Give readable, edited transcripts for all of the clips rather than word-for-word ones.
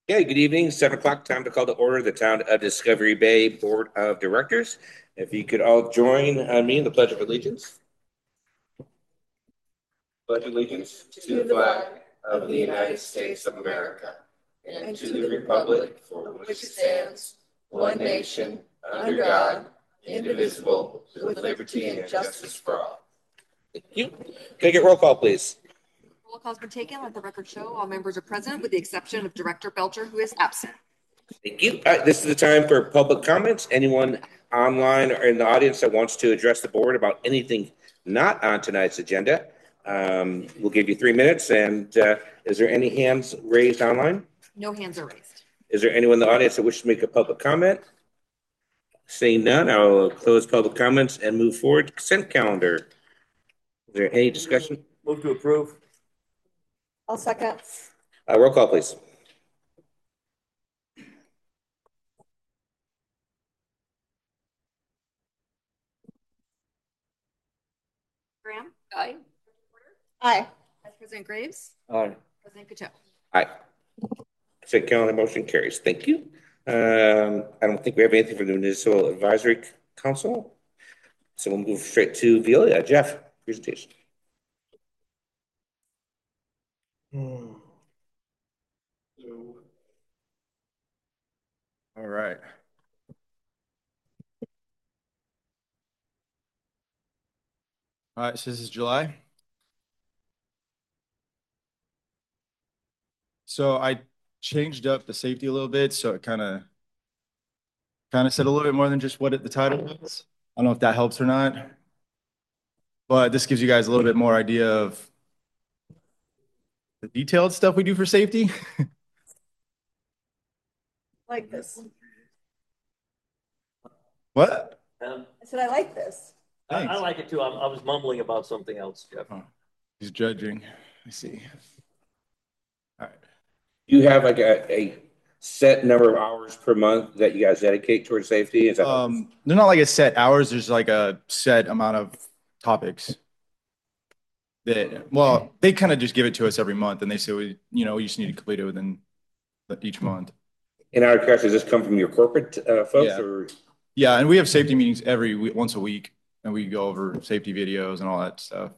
Okay, good evening. 7 o'clock, time to call to order the Town of Discovery Bay Board of Directors. If you could all join me in the Pledge of Allegiance. Pledge allegiance to the flag of the United States of America and to the republic for which it stands, one nation, under God, indivisible, with liberty and justice for all. Thank you. Can I get roll call, please? Roll call's been taken. Let the record show all members are present with the exception of Director Belcher, who is absent. Thank you. This is the time for public comments. Anyone online or in the audience that wants to address the board about anything not on tonight's agenda, we'll give you 3 minutes. And is there any hands raised online? No hands are raised. Is there anyone in the audience that wishes to make a public comment? Seeing none, I'll close public comments and move forward. Consent calendar. Is there any discussion? Move to approve. I'll second. Roll call, please. Graham? Aye. Aye. Vice President Graves? Aye. President Cocheau? Aye. Consent calendar motion carries. Thank you. I don't think we have anything from the Municipal Advisory Council. So we'll move straight to Veolia. Jeff, presentation. All right. All right, so this is July. So I changed up the safety a little bit, so it kind of said a little bit more than just what the title was. I don't know if that helps or not, but this gives you guys a little bit more idea of the detailed stuff we do for safety. Like this. What? I said, I like this. I like it too. I was mumbling about something else, Jeff. Oh, he's judging. I see. All right. You have like a set number of hours per month that you guys dedicate towards safety? Is that They're not like a set hours. There's like a set amount of topics that, well, they kind of just give it to us every month, and they say we just need to complete it within each month. in our case, does this come from your corporate folks Yeah. or? Yeah, and we have safety meetings once a week, and we go over safety videos and all that stuff.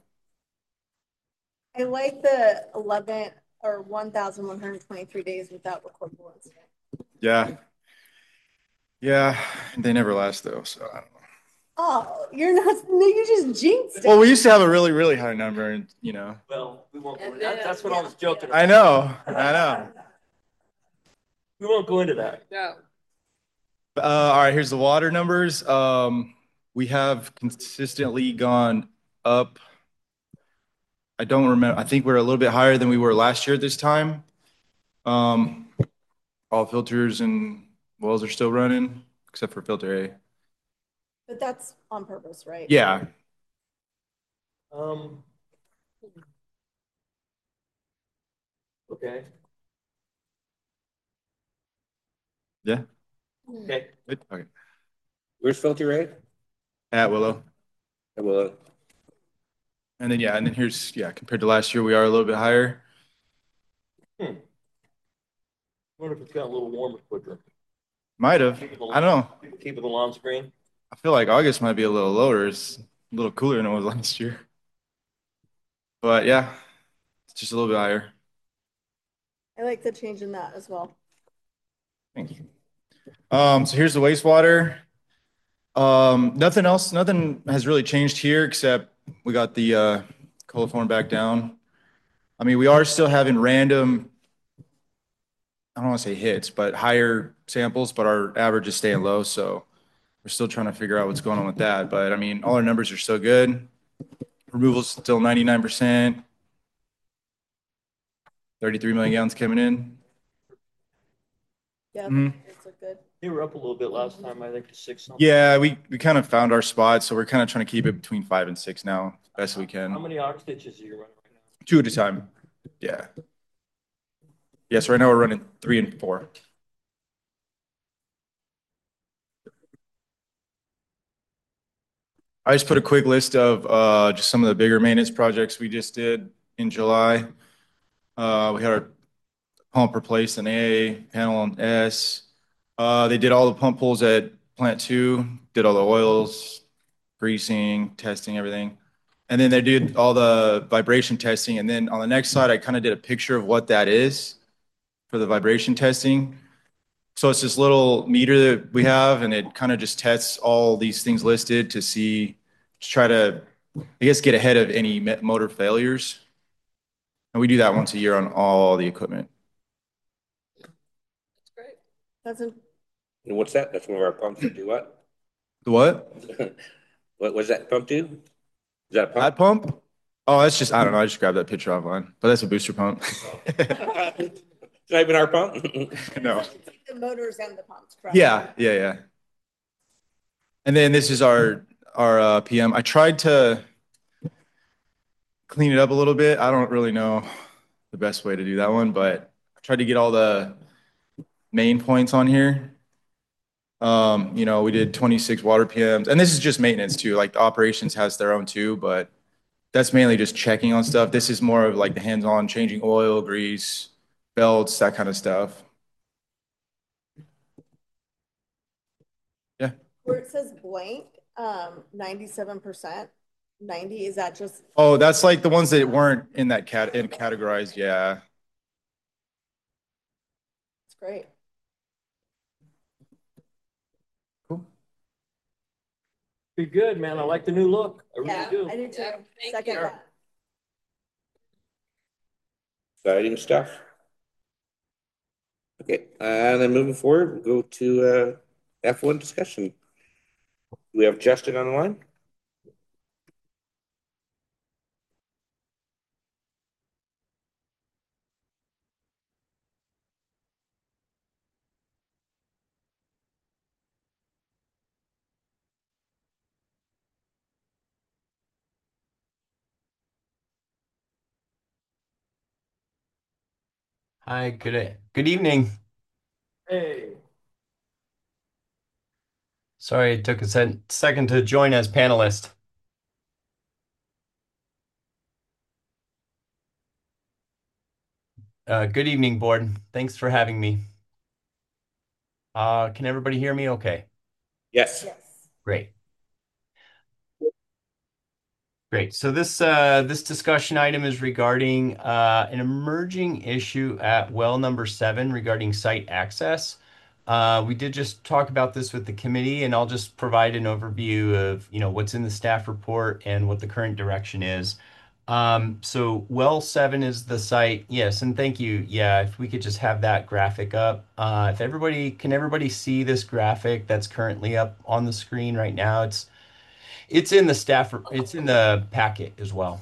I like the 11 or 1,123 days without recordable incident. Yeah. Yeah, they never last though, so I don't know. Oh, you're not, no, you just jinxed it. Well, we used to have a really, really high number, and Well, we won't go into that. That's what I was joking about. I know. We won't go into that. No. All right, here's the water numbers. We have consistently gone up. I don't remember. I think we're a little bit higher than we were last year at this time. All filters and wells are still running, except for filter A. But that's on purpose, right? Yeah. Okay. Yeah. Okay. Good. Okay. Where's filter rate? At Willow. Well, And then here's, compared to last year, we are a little bit higher. I wonder if it's got a little warmer quicker. Might have. I don't know. Keep it on screen. I feel like August might be a little lower. It's a little cooler than it was last year. But yeah, it's just a little bit higher. I like the change in that as well. Thank you. So here's the wastewater. Nothing has really changed here except we got the coliform back down. I mean, we are still having random, I don't want to say hits, but higher samples, but our average is staying low. So we're still trying to figure out what's going on with that. But I mean, all our numbers are still good. Removal's still 99%. 33 million gallons coming in. Yeah, Mhm. it's look good. They were up a little bit last time, I think, to 6 something. Yeah, we kind of found our spot, so we're kind of trying to keep it between 5 and 6 now, best we How can. many ox stitches are you running right now? 2 at a time. Yeah. Yes, right now we're running 3 and 4. I just put a quick list of just some of the bigger maintenance projects we just did in July. We had our pump replaced an A, panel on S. They did all the pump pulls at plant two, did all the oils, greasing, testing, everything. And then they did all the vibration testing. And then on the next slide, I kind of did a picture of what that is for the vibration testing. So it's this little meter that we have, and it kind of just tests all these things listed to see, to try to, I guess, get ahead of any motor failures. And we do that once a year on all the equipment. That's a, And what's that? That's one of our pumps that do what? The what? What was that pump do? Is that a That pump? pump? Oh, that's just, I don't know. I just grabbed that picture offline, but that's a booster pump. It's not even our pump? No. the motors and the pumps, correct? Yeah. And then this is our PM. I tried to clean it up a little bit. I don't really know the best way to do that one, but I tried to get all the main points on here. We did 26 water PMs, and this is just maintenance too. Like the operations has their own too, but that's mainly just checking on stuff. This is more of like the hands-on changing oil, grease, belts, that kind of stuff. Yeah. Where it says blank, 97%, 90, is that just, Oh, that's like the ones that weren't in that categorized. Yeah. it's great. Cool. Be good, man. I like the new look. I really Yeah, do. I do too. thank Second you. that. Exciting stuff. Okay, and then moving forward, we'll go to F1 discussion. Do we have Justin on the line? Hi, good evening. Hey, Sorry it took a second to join as panelist. Good evening, board. Thanks for having me. Can everybody hear me okay? Yes. Yes. Great. Great. So this discussion item is regarding an emerging issue at well number 7 regarding site access. We did just talk about this with the committee, and I'll just provide an overview of what's in the staff report and what the current direction is. So well 7 is the site. Yes, and thank you. Yeah, if we could just have that graphic up. If everybody see this graphic that's currently up on the screen right now? It's in the it's in the packet as well.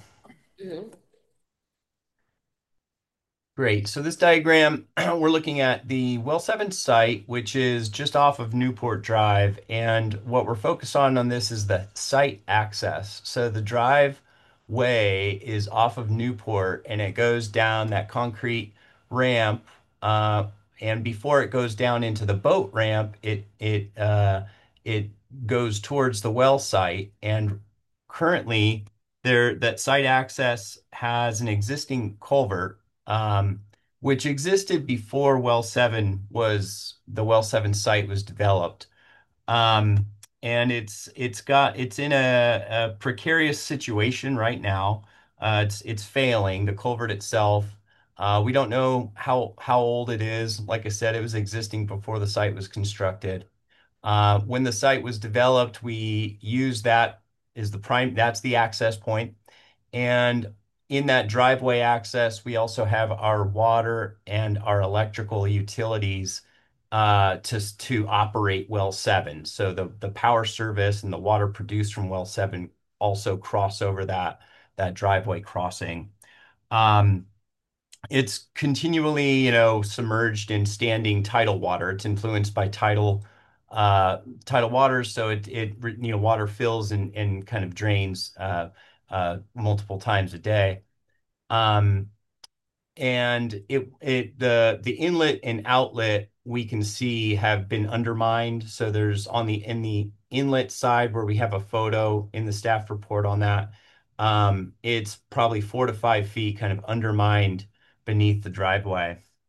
Great. So this diagram, we're looking at the Well 7 site, which is just off of Newport Drive. And what we're focused on this is the site access. So the driveway is off of Newport and it goes down that concrete ramp. And before it goes down into the boat ramp, it goes towards the well site. And currently that site access has an existing culvert, which existed before the Well 7 site was developed. Um, and it's in a precarious situation right now. It's failing, the culvert itself. We don't know how old it is. Like I said, it was existing before the site was constructed. When the site was developed, we used that's the access point. And in that driveway access, we also have our water and our electrical utilities to operate Well 7. So the power service and the water produced from Well 7 also cross over that driveway crossing. Um, it's continually, submerged in standing tidal water. It's influenced by tidal waters, so water fills and kind of drains multiple times a day. Um, and the inlet and outlet we can see have been undermined. So there's in the inlet side where we have a photo in the staff report on that. It's probably 4 to 5 feet kind of undermined beneath the driveway.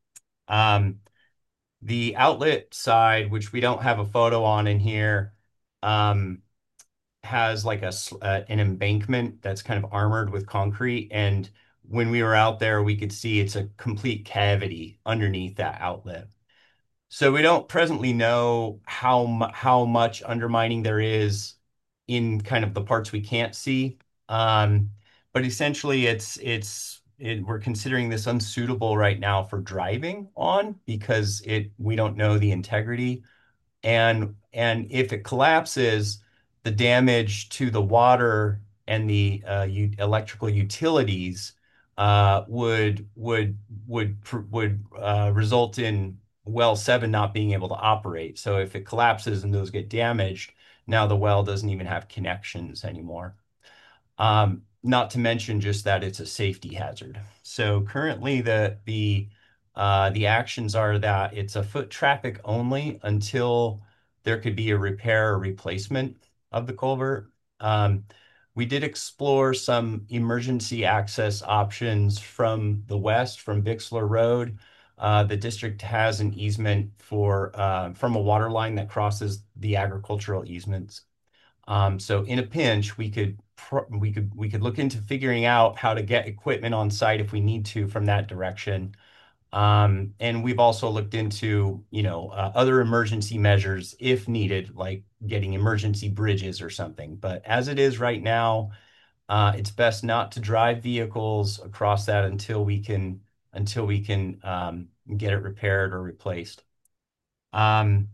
Um, the outlet side, which we don't have a photo on in here, um, has like an embankment that's kind of armored with concrete. And when we were out there, we could see it's a complete cavity underneath that outlet. So we don't presently know how much undermining there is in kind of the parts we can't see. Um, but essentially, we're considering this unsuitable right now for driving on because we don't know the integrity, and if it collapses, the damage to the water and the electrical utilities would result in well 7 not being able to operate. So if it collapses and those get damaged, now the well doesn't even have connections anymore. Not to mention just that it's a safety hazard. So currently the actions are that it's a foot traffic only until there could be a repair or replacement of the culvert. Um, we did explore some emergency access options from the west, from Bixler Road. The district has an easement from a water line that crosses the agricultural easements. So in a pinch, we could look into figuring out how to get equipment on site if we need to from that direction. And we've also looked into, other emergency measures if needed, like getting emergency bridges or something. But as it is right now, it's best not to drive vehicles across that until we can get it repaired or replaced. Um,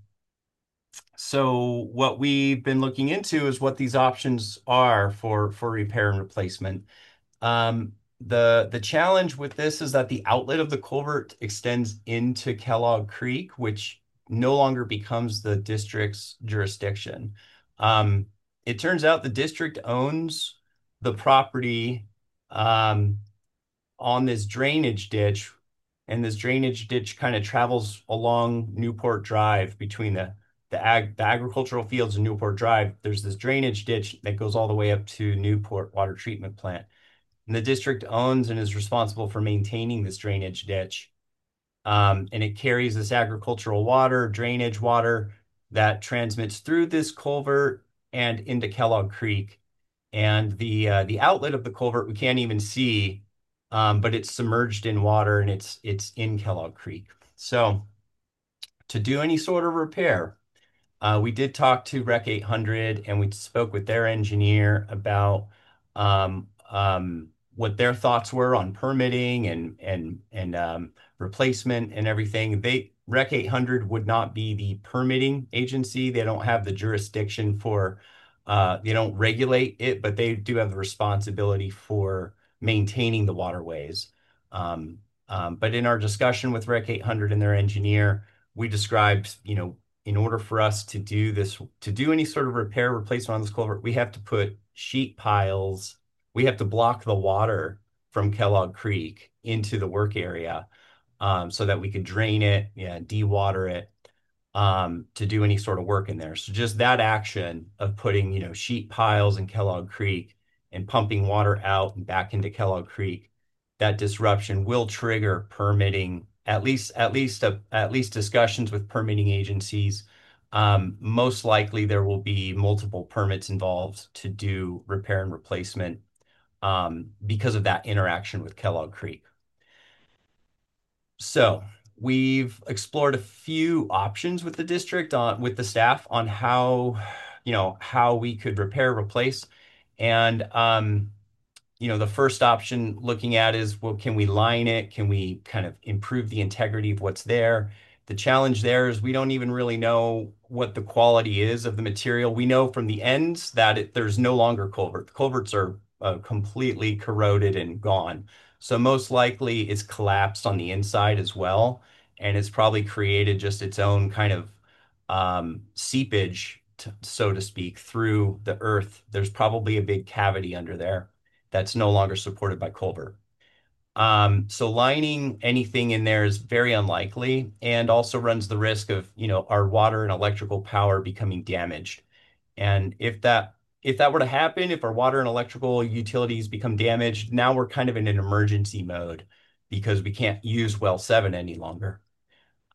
so what we've been looking into is what these options are for repair and replacement. The challenge with this is that the outlet of the culvert extends into Kellogg Creek, which no longer becomes the district's jurisdiction. Um, it turns out the district owns the property um, on this drainage ditch, and this drainage ditch kind of travels along Newport Drive between the agricultural fields and Newport Drive. There's this drainage ditch that goes all the way up to Newport Water Treatment Plant. And the district owns and is responsible for maintaining this drainage ditch. And it carries this agricultural water, drainage water that transmits through this culvert and into Kellogg Creek. And the outlet of the culvert we can't even see, but it's submerged in water and it's in Kellogg Creek. So to do any sort of repair, we did talk to Rec 800 and we spoke with their engineer about what their thoughts were on permitting and replacement and everything. Rec 800 would not be the permitting agency. They don't have the jurisdiction they don't regulate it, but they do have the responsibility for maintaining the waterways. But in our discussion with Rec 800 and their engineer, we described, in order for us to do any sort of repair replacement on this culvert, we have to put sheet piles. We have to block the water from Kellogg Creek into the work area, so that we could drain it, dewater it, to do any sort of work in there. So just that action of putting, sheet piles in Kellogg Creek and pumping water out and back into Kellogg Creek, that disruption will trigger permitting, at least discussions with permitting agencies. Most likely there will be multiple permits involved to do repair and replacement, because of that interaction with Kellogg Creek. So we've explored a few options with the district with the staff on how we could repair, replace. And the first option looking at is, well, can we line it? Can we kind of improve the integrity of what's there? The challenge there is we don't even really know what the quality is of the material. We know from the ends that there's no longer culvert. The culverts are completely corroded and gone. So most likely it's collapsed on the inside as well. And it's probably created just its own kind of seepage, so to speak, through the earth. There's probably a big cavity under there that's no longer supported by culvert. So lining anything in there is very unlikely and also runs the risk of, our water and electrical power becoming damaged. And if that were to happen, if our water and electrical utilities become damaged, now we're kind of in an emergency mode because we can't use well 7 any longer.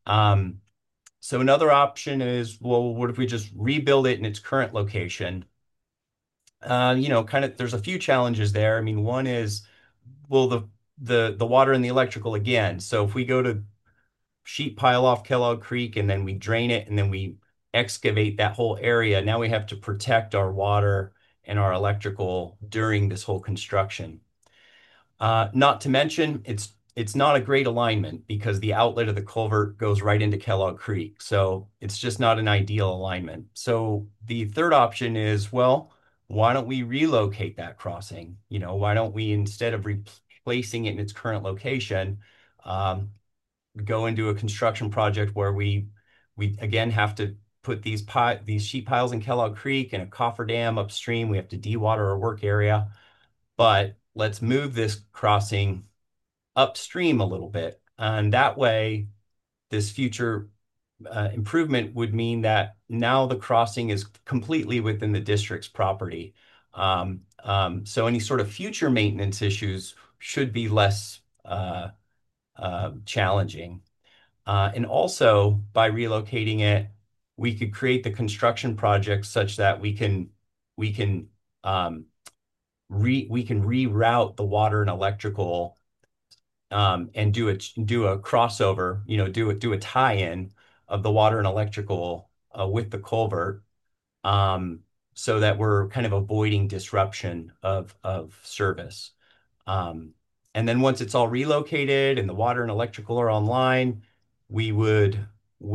So another option is, well, what if we just rebuild it in its current location? Kind of, there's a few challenges there. I mean, one is, well, the water and the electrical again. So if we go to sheet pile off Kellogg Creek and then we drain it and then we excavate that whole area, now we have to protect our water and our electrical during this whole construction. Not to mention, it's not a great alignment because the outlet of the culvert goes right into Kellogg Creek. So it's just not an ideal alignment. So the third option is, well, why don't we relocate that crossing? Why don't we, instead of replacing it in its current location, um, go into a construction project where we again have to put these sheet piles in Kellogg Creek and a cofferdam upstream. We have to dewater our work area, but let's move this crossing upstream a little bit. And that way, this future improvement would mean that now the crossing is completely within the district's property. So any sort of future maintenance issues should be less challenging. And also, by relocating it, we could create the construction project such that we can um, we can reroute the water and electrical, and do a crossover, do a tie-in of the water and electrical with the culvert, um, so that we're kind of avoiding disruption of service. Um, and then once it's all relocated and the water and electrical are online, we would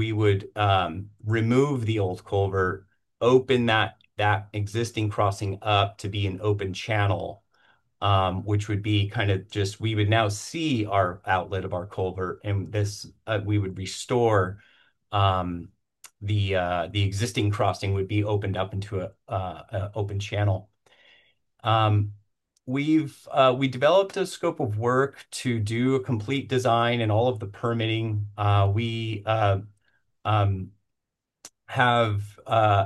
remove the old culvert, open that existing crossing up to be an open channel, which would be kind of just, we would now see our outlet of our culvert, and this we would restore, um, the existing crossing would be opened up into a open channel. Um, we developed a scope of work to do a complete design and all of the permitting. We um, have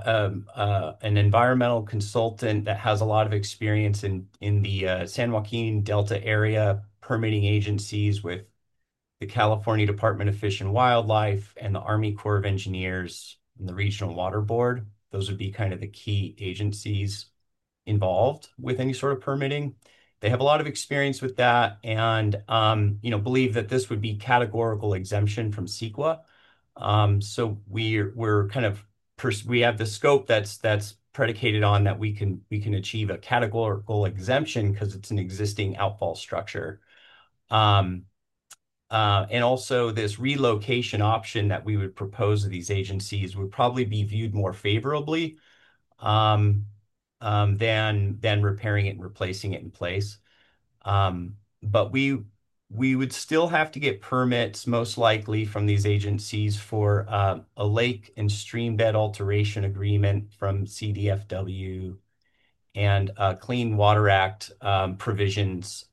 an environmental consultant that has a lot of experience in the San Joaquin Delta area permitting agencies with the California Department of Fish and Wildlife and the Army Corps of Engineers and the Regional Water Board. Those would be kind of the key agencies involved with any sort of permitting. They have a lot of experience with that, and believe that this would be categorical exemption from CEQA. So we're kind of we have the scope that's predicated on that we can achieve a categorical exemption because it's an existing outfall structure. Um, and also this relocation option that we would propose to these agencies would probably be viewed more favorably, um, than repairing it and replacing it in place. But we would still have to get permits, most likely from these agencies, for a lake and stream bed alteration agreement from CDFW and Clean Water Act provisions,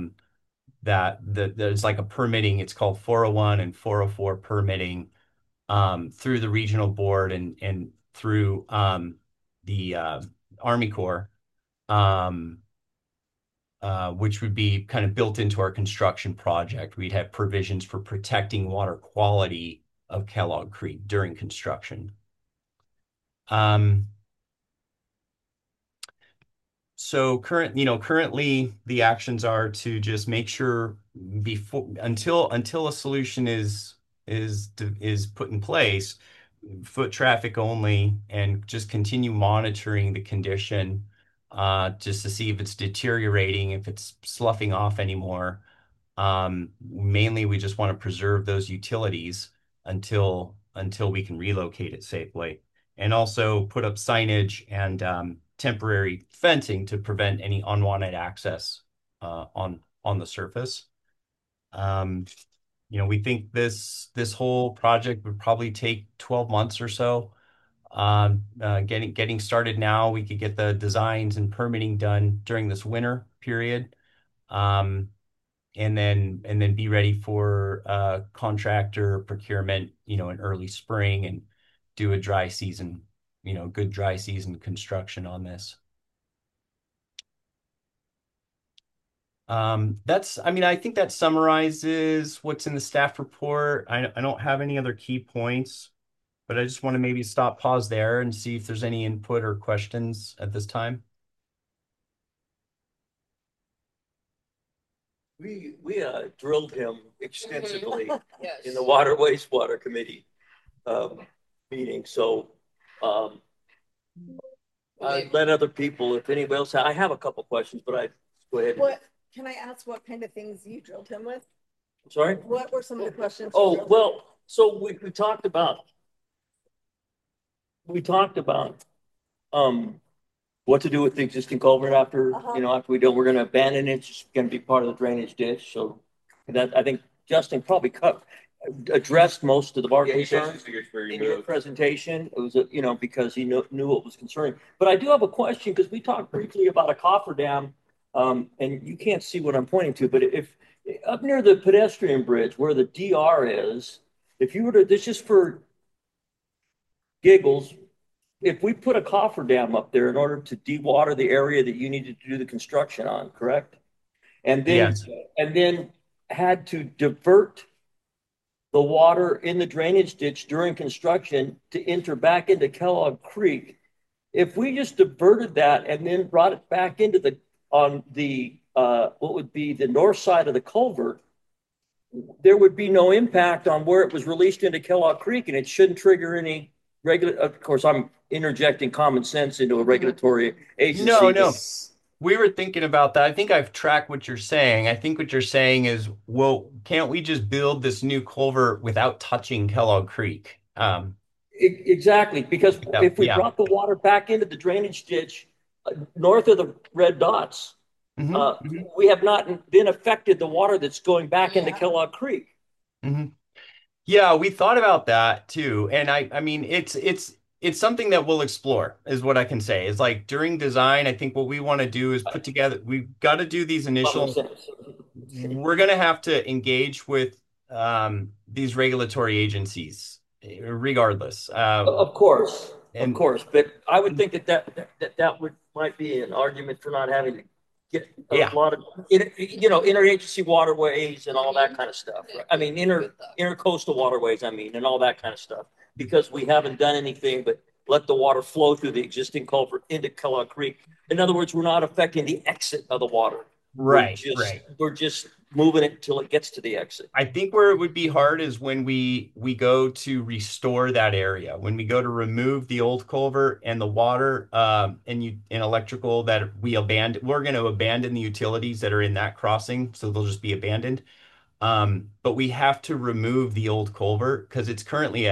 that there's like a permitting. It's called 401 and 404 permitting, through the regional board and through the Army Corps, um, which would be kind of built into our construction project. We'd have provisions for protecting water quality of Kellogg Creek during construction. So currently the actions are to just make sure until a solution is put in place, foot traffic only, and just continue monitoring the condition, just to see if it's deteriorating, if it's sloughing off anymore. Mainly, we just want to preserve those utilities until we can relocate it safely, and also put up signage and temporary fencing to prevent any unwanted access on the surface. Um, we think this whole project would probably take 12 months or so. Getting started now, we could get the designs and permitting done during this winter period. Um, and then be ready for contractor procurement, in early spring, and do a dry season, good dry season construction on this. I mean, I think that summarizes what's in the staff report. I don't have any other key points, but I just want to maybe stop, pause there and see if there's any input or questions at this time. We drilled him extensively Yes. in the Water Wastewater Committee um, meeting. So um, I let other people, if anybody else, I have a couple questions, but I go ahead. What, can I ask what kind of things you drilled him with? I'm sorry. What were some of the questions? Oh, well, so we talked about um what to do with the existing culvert after, after we do, we're gonna abandon it, it's just gonna be part of the drainage ditch, so that, I think Justin probably addressed most of the bar Yeah, he says concerns it's figures for in your removed. presentation. It was, because he knew what was concerning. But I do have a question, because we talked briefly about a cofferdam, and you can't see what I'm pointing to, but if, up near the pedestrian bridge where the DR is, if you were to, this is for giggles, if we put a cofferdam up there in order to dewater the area that you needed to do the construction on, correct? And then Yes. and then had to divert the water in the drainage ditch during construction to enter back into Kellogg Creek. If we just diverted that and then brought it back into on the what would be the north side of the culvert, there would be no impact on where it was released into Kellogg Creek, and it shouldn't trigger any regular. Of course, I'm interjecting common sense into a regulatory agency. No. We were thinking about that. I think I've tracked what you're saying. I think what you're saying is, well, can't we just build this new culvert without touching Kellogg Creek? Exactly, because Yeah, if we yeah. brought the water back into the drainage ditch north of the red dots, hmm hmm we have not then affected the water that's going back into Kellogg Creek. hmm Yeah, we thought about that too. And I mean, it's something that we'll explore, is what I can say. It's like during design, I think what we want to do is put together, we've got to do these Common initial, sense. we're going to have to engage with these regulatory agencies regardless. Of And course, but I would think that would might be an argument for not having to get a yeah, lot of interagency waterways and all that kind of stuff. Right? I mean, intercoastal waterways. I mean, and all that kind of stuff, because we haven't done anything but let the water flow through the existing culvert into Kellogg Creek. In other words, we're not affecting the exit of the water. right. We're just moving it until it gets to the exit. I think where it would be hard is when we go to restore that area, when we go to remove the old culvert and the water and electrical that we abandon. We're going to abandon the utilities that are in that crossing, so they'll just be abandoned. But we have to remove the old culvert because it's currently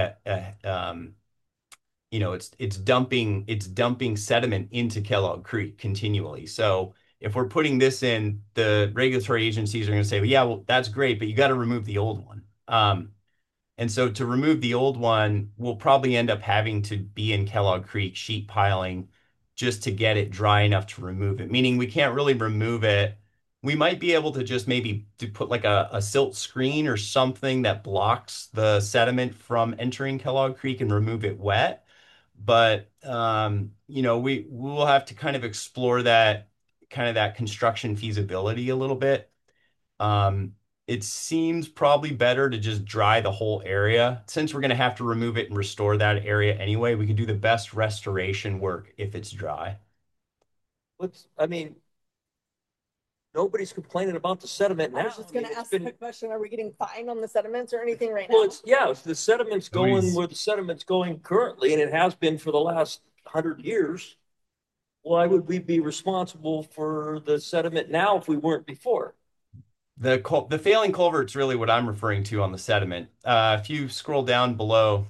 it's dumping sediment into Kellogg Creek continually. So if we're putting this in, the regulatory agencies are going to say, well, yeah, well, that's great, but you got to remove the old one. And so to remove the old one, we'll probably end up having to be in Kellogg Creek sheet piling just to get it dry enough to remove it. Meaning we can't really remove it. We might be able to just maybe to put like a silt screen or something that blocks the sediment from entering Kellogg Creek and remove it wet. But we will have to kind of explore that construction feasibility a little bit. Um, it seems probably better to just dry the whole area. Since we're going to have to remove it and restore that area anyway, we can do the best restoration work if it's dry. I mean, nobody's complaining about the sediment now. I was just gonna ask the question, are we getting fined on the sediments or anything right now? Well, it's the sediment's going where the sediment's going currently, and it has been for the last 100 years. Why would we be responsible for the sediment now if we weren't before? The failing culvert's really what I'm referring to on the sediment. If you scroll down below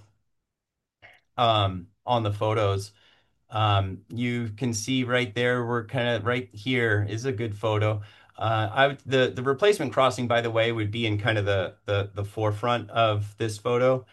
on the photos, you can see right there, we're kind of right here is a good photo. The replacement crossing, by the way, would be in kind of the forefront of this photo.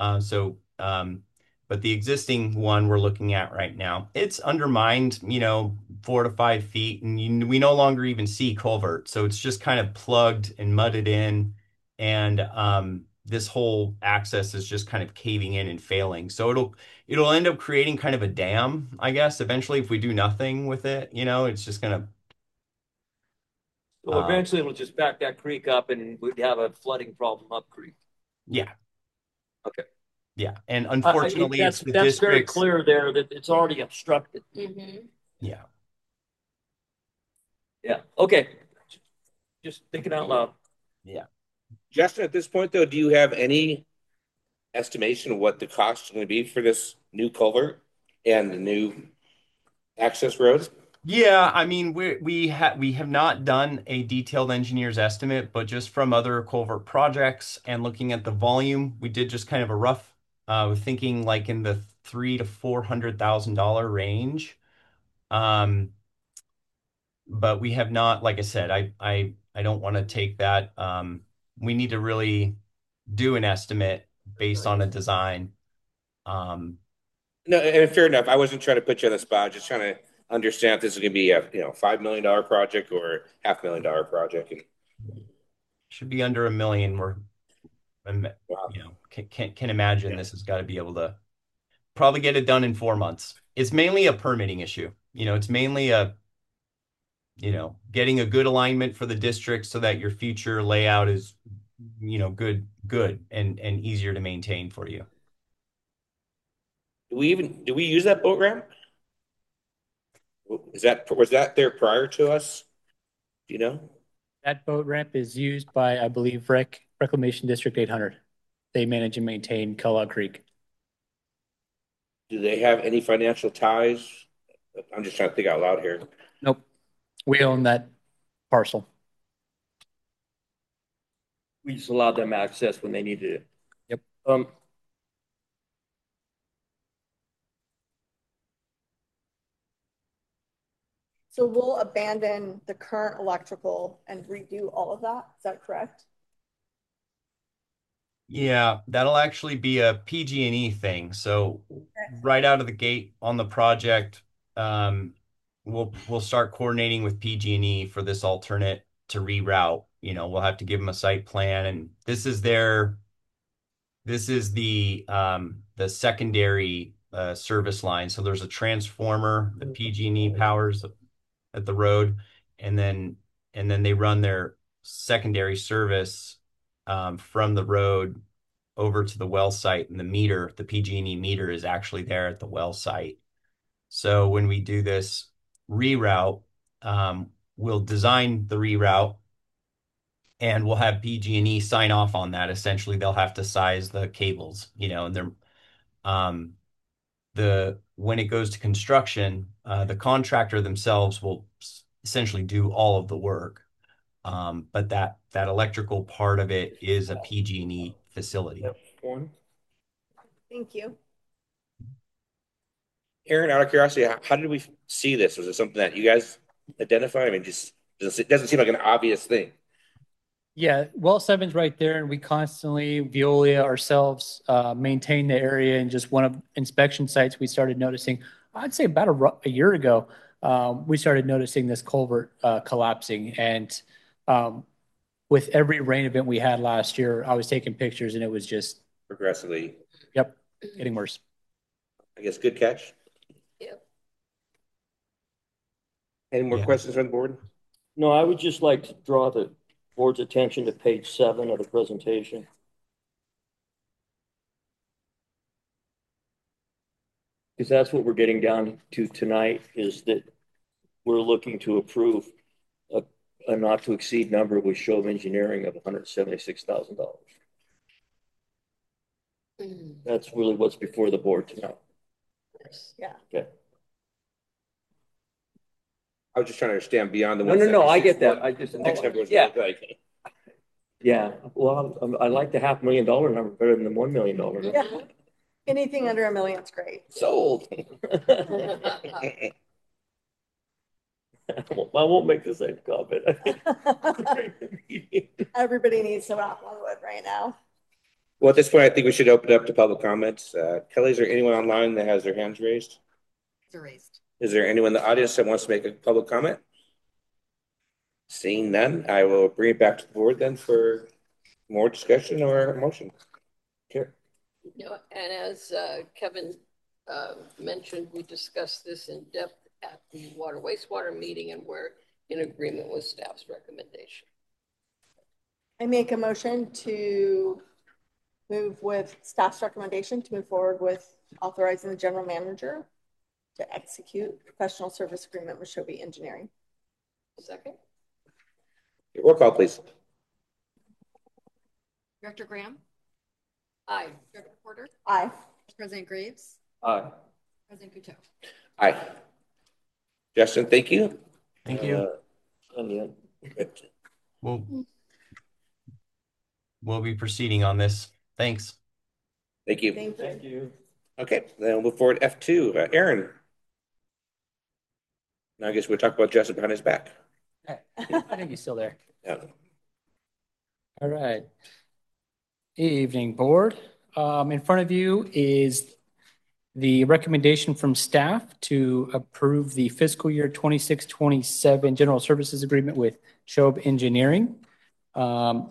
But the existing one we're looking at right now, it's undermined, 4 to 5 feet, and we no longer even see culvert. So it's just kind of plugged and mudded in, and this whole access is just kind of caving in and failing. So it'll end up creating kind of a dam, I guess, eventually if we do nothing with it, it's just gonna. So eventually it'll just back that creek up and we'd have a flooding problem up creek. Yeah. Okay. Yeah. And unfortunately, it's the that's very district's. clear there that it's already obstructed. Yeah. Yeah. Okay. Just thinking out loud. Yeah. Justin, at this point though, do you have any estimation of what the cost is going to be for this new culvert and the new access road? Yeah, I mean we have not done a detailed engineer's estimate, but just from other culvert projects and looking at the volume, we did just kind of a rough thinking like in the $300,000 to $400,000 range. Um, but we have not, like I said, I don't want to take that. We need to really do an estimate based on a design. Um, No, and fair enough. I wasn't trying to put you on the spot. Just trying to understand if this is going to be a $5 million project or $500,000 project. And should be under $1 million. wow, Can imagine this has got to be able to probably get it done in 4 months. It's mainly a permitting issue. It's mainly getting a good alignment for the district so that your future layout is, good and easier to maintain for you. do we use that boat ramp? Was that there prior to us? Do you know? That boat ramp is used by, I believe, Reclamation District 800. They manage and maintain Kellogg Creek. Do they have any financial ties? I'm just trying to think out loud here. Nope. We own that parcel. We just allowed them access when they needed it. Yep. So we'll abandon the current electrical and redo all of that. Is that correct? Yeah, that'll actually be a PG&E thing. So right out of the gate on the project, we'll start coordinating with PG&E for this alternate to reroute. We'll have to give them a site plan, and this is the secondary service line. So there's a transformer that PG&E powers at the road, and then they run their secondary service from the road over to the well site, and the PG&E meter is actually there at the well site. So when we do this reroute, we'll design the reroute and we'll have PG&E sign off on that. Essentially, they'll have to size the cables, and um, when it goes to construction, the contractor themselves will essentially do all of the work. But that electrical part of it is a PG&E facility. Thank you. Aaron, out of curiosity, how did we see this? Was it something that you guys identified? I mean, it doesn't seem like an obvious thing. Yeah, well, seven's right there, and we constantly, Veolia ourselves, maintain the area. And just one of inspection sites, we started noticing, I'd say about a year ago, we started noticing this culvert collapsing. And with every rain event we had last year, I was taking pictures, and it was just Progressively, yep, getting worse. I guess, good catch. Yep. Any more Yeah. questions from the board? No, I would just like to draw the board's attention to page 7 of the presentation. Because that's what we're getting down to tonight, is that we're looking to approve a not to exceed number with show of engineering of $176,000. That's really what's before the board tonight. Yeah. Okay. I was just trying to understand beyond the No, I get that. what I just, the next number was yeah, gonna look like. yeah. Well, I like the $500,000 number better than the $1 million number. Yeah. Anything under $1 million is great. Sold. I won't make the same comment. Everybody needs to rock on wood right now. Well, at this point, I think we should open it up to public comments. Kelly, is there anyone online that has their hands raised? It's erased. Is there anyone in the audience that wants to make a public comment? Seeing none, I will bring it back to the board then for more discussion or a motion. Here. And as Kevin mentioned, we discussed this in depth at the wastewater meeting, and we're in agreement with staff's recommendation. I make a motion to move with staff's recommendation to move forward with authorizing the general manager to execute professional service agreement with Shobi Engineering. Second. Roll call, please. Director Graham? Aye. Director Porter? Aye. Vice President Graves? Aye. President Kuto? Aye. Justin, thank you. Thank you. Onion. We'll be proceeding on this. Thanks. Thank you. Thank you. Thank you. Okay, then we'll move forward to F2. Aaron. Now I guess we'll talk about Justin behind his back. I think he's still there. Yeah. All right. Evening, board. In front of you is the recommendation from staff to approve the fiscal year 26-27 general services agreement with Shobe Engineering for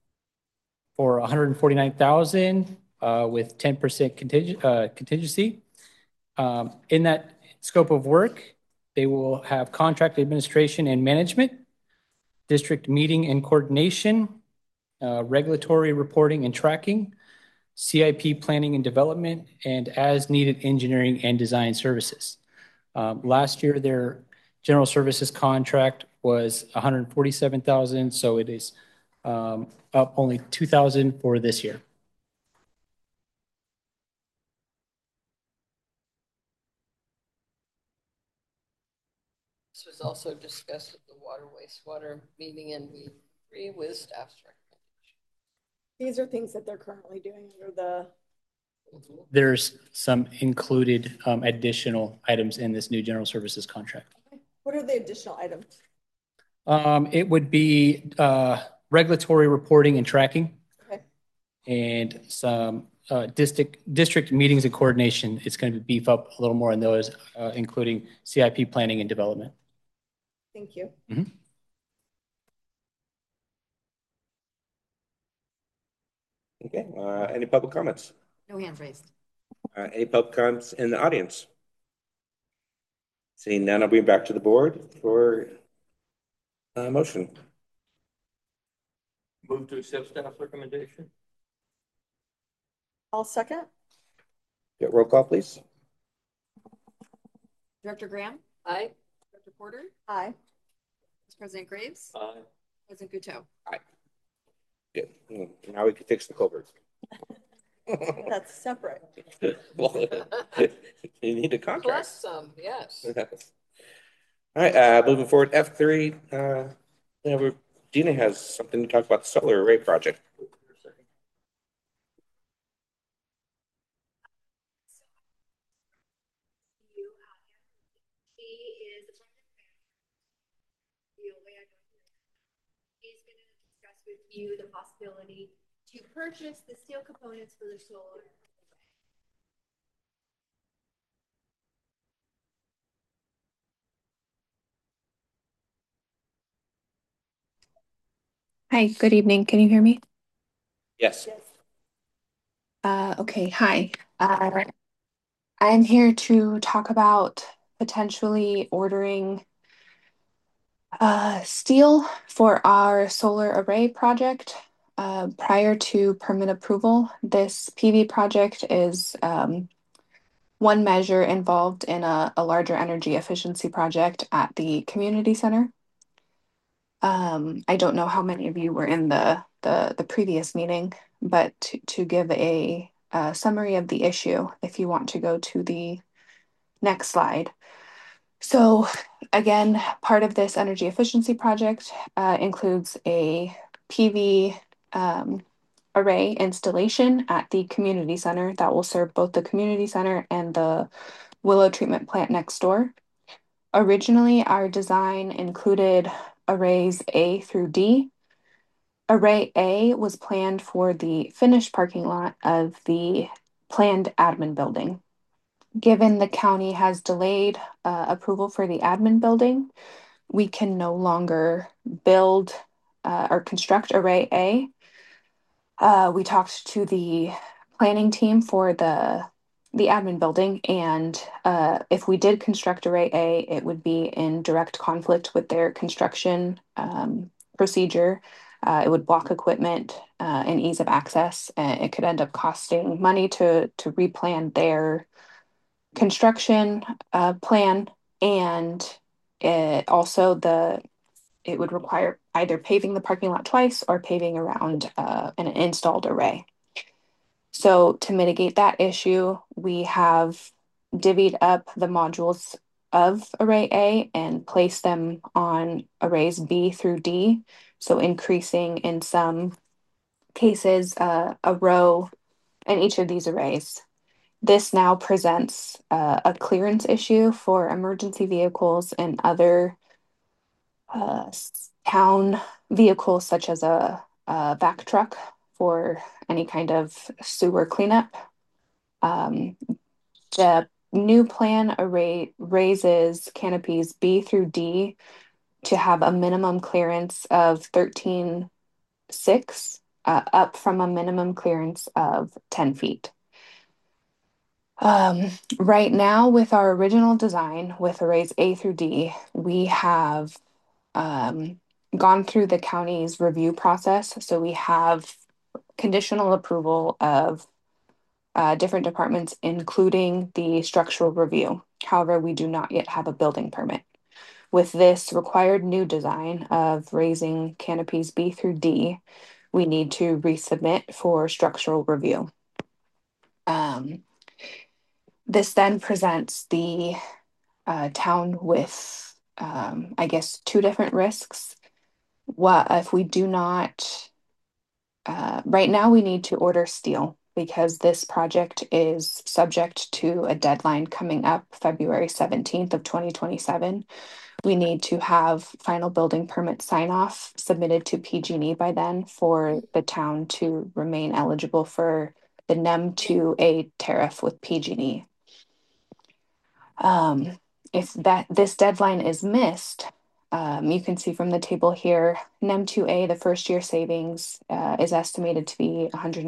$149,000 with 10% contingency. In that scope of work, they will have contract administration and management, district meeting and coordination, regulatory reporting and tracking, CIP planning and development, and as needed engineering and design services. Last year, their general services contract was $147,000, so it is up only $2,000 for this year. This was also discussed at the water wastewater meeting, and we agree with staff's recommendation. These are things that they're currently doing under the. There's some included additional items in this new general services contract. What are the additional items? It would be regulatory reporting and tracking. Okay. And some district meetings and coordination. It's going to beef up a little more on those, including CIP planning and development. Thank you. Mm-hmm. Okay, any public comments? No hands raised. Any public comments in the audience? Seeing none, I'll bring back to the board for a motion. Move to accept staff recommendation. I'll second. Get roll call, please. Director Graham? Aye. Director Porter? Aye. Vice President Graves? Aye. President Kuto? Good. Now we can fix the culvert. That's separate. Well, you need a Plus contract. some, yes. All right, moving forward, F3. Dina has something to talk about the solar array project. He's going to discuss with you the possibility to purchase the steel components for the solar. Hi, good evening. Can you hear me? Yes. Okay, hi. I'm here to talk about potentially ordering steel for our solar array project prior to permit approval. This PV project is one measure involved in a larger energy efficiency project at the community center. I don't know how many of you were in the previous meeting, but to give a summary of the issue, if you want to go to the next slide. So again, part of this energy efficiency project includes a PV array installation at the community center that will serve both the community center and the Willow treatment plant next door. Originally, our design included arrays A through D. Array A was planned for the finished parking lot of the planned admin building. Given the county has delayed approval for the admin building, we can no longer build or construct Array A. We talked to the planning team for the the admin building. And if we did construct Array A, it would be in direct conflict with their construction procedure. It would block equipment and ease of access. And it could end up costing money to replan their construction plan, and it would require either paving the parking lot twice or paving around an installed array. So to mitigate that issue, we have divvied up the modules of array A and placed them on arrays B through D. So increasing in some cases a row in each of these arrays. This now presents a clearance issue for emergency vehicles and other town vehicles, such as a vac truck for any kind of sewer cleanup. The new plan array raises canopies B through D to have a minimum clearance of 13.6, up from a minimum clearance of 10 feet. Right now, with our original design, with arrays A through D, we have gone through the county's review process. So we have conditional approval of different departments, including the structural review. However, we do not yet have a building permit. With this required new design of raising canopies B through D, we need to resubmit for structural review. This then presents the town with, I guess, two different risks. What if we do not, right now we need to order steel because this project is subject to a deadline coming up February 17th of 2027. We need to have final building permit sign off submitted to PG&E by then for the town to remain eligible for the NEM 2A tariff with PG&E. If this deadline is missed, you can see from the table here, NEM 2A, the first year savings is estimated to be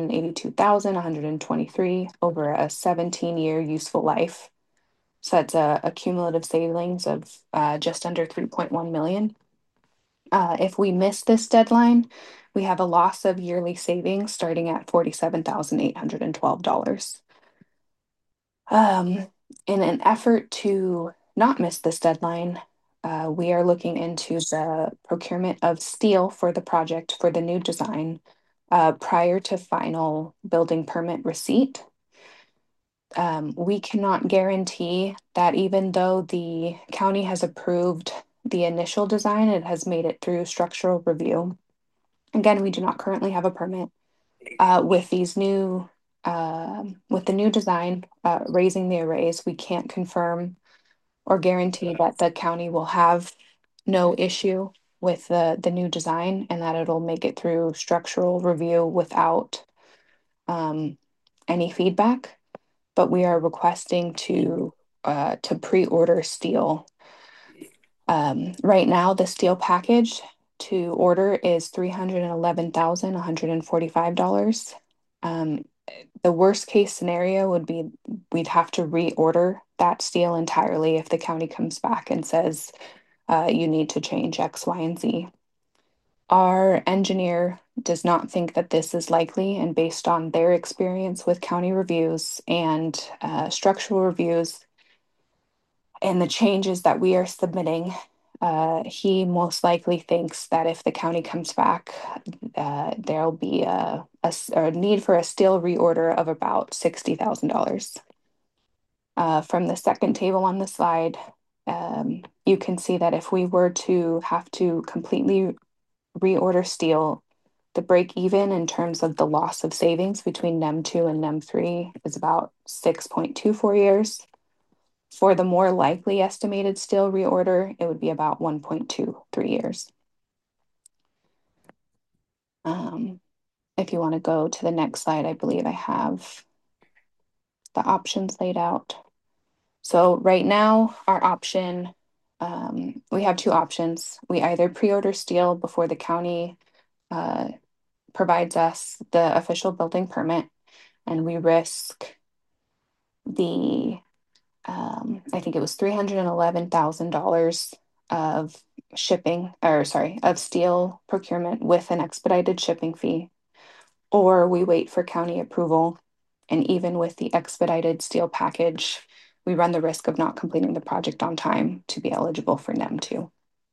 $182,123 over a 17-year useful life. So that's a cumulative savings of just under 3.1 million. If we miss this deadline, we have a loss of yearly savings starting at $47,812. In an effort to not miss this deadline, we are looking into the procurement of steel for the project for the new design prior to final building permit receipt. We cannot guarantee that even though the county has approved the initial design, it has made it through structural review. Again, we do not currently have a permit. With these new with the new design, raising the arrays, we can't confirm or guarantee that the county will have no issue with the new design and that it'll make it through structural review without any feedback. But we are requesting to pre-order steel. Right now, the steel package to order is $311,145. The worst case scenario would be we'd have to reorder that steel entirely if the county comes back and says you need to change X, Y, and Z. Our engineer does not think that this is likely, and based on their experience with county reviews and structural reviews and the changes that we are submitting, he most likely thinks that if the county comes back, there'll be a need for a steel reorder of about $60,000. From the second table on the slide, you can see that if we were to have to completely reorder steel, the break even in terms of the loss of savings between NEM 2 and NEM 3 is about 6.24 years. For the more likely estimated steel reorder, it would be about 1.23 years. If you want to go to the next slide, I believe I have the options laid out. So right now, our option, we have two options. We either pre-order steel before the county provides us the official building permit, and we risk the I think it was $311,000 of of steel procurement with an expedited shipping fee, or we wait for county approval. And even with the expedited steel package, we run the risk of not completing the project on time to be eligible for NEM 2.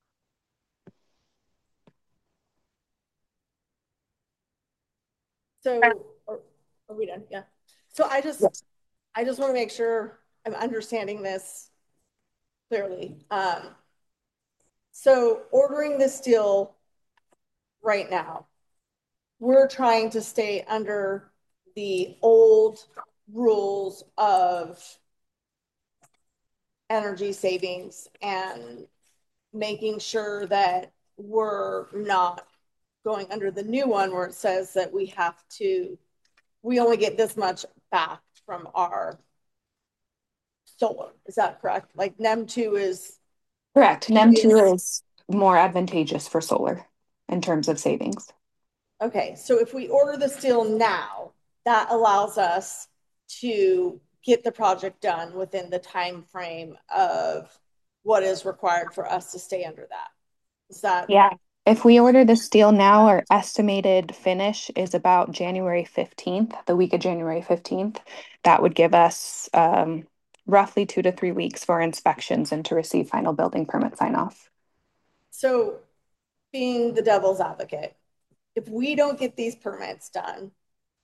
So, are we done? Yeah. So I just want to make sure I'm understanding this clearly. So ordering the steel right now, we're trying to stay under the old rules of energy savings and making sure that we're not going under the new one where it says that we only get this much back from our solar. Is that correct? Like NEM 2 is Correct. NEM 2 is more advantageous for solar in terms of savings. okay. So if we order the steel now, that allows us to get the project done within the time frame of what is required for us to stay under that. Is that Yeah. If we order the steel now, our estimated finish is about January 15th, the week of January 15th. That would give us roughly 2 to 3 weeks for inspections and to receive final building permit sign off. so? Being the devil's advocate, if we don't get these permits done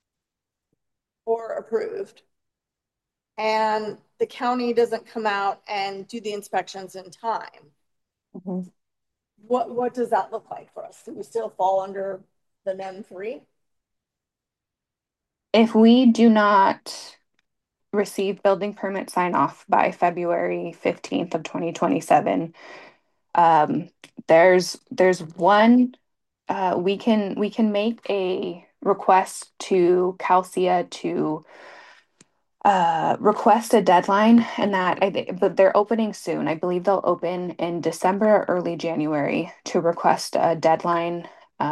or approved, and the county doesn't come out and do the inspections in time, Mhm. what does that look like for us? Do we still fall under the NEM 3? If we do not receive building permit sign off by February 15th of 2027, there's one we can make a request to Calcia to request a deadline, and but they're opening soon. I believe they'll open in December or early January to request a deadline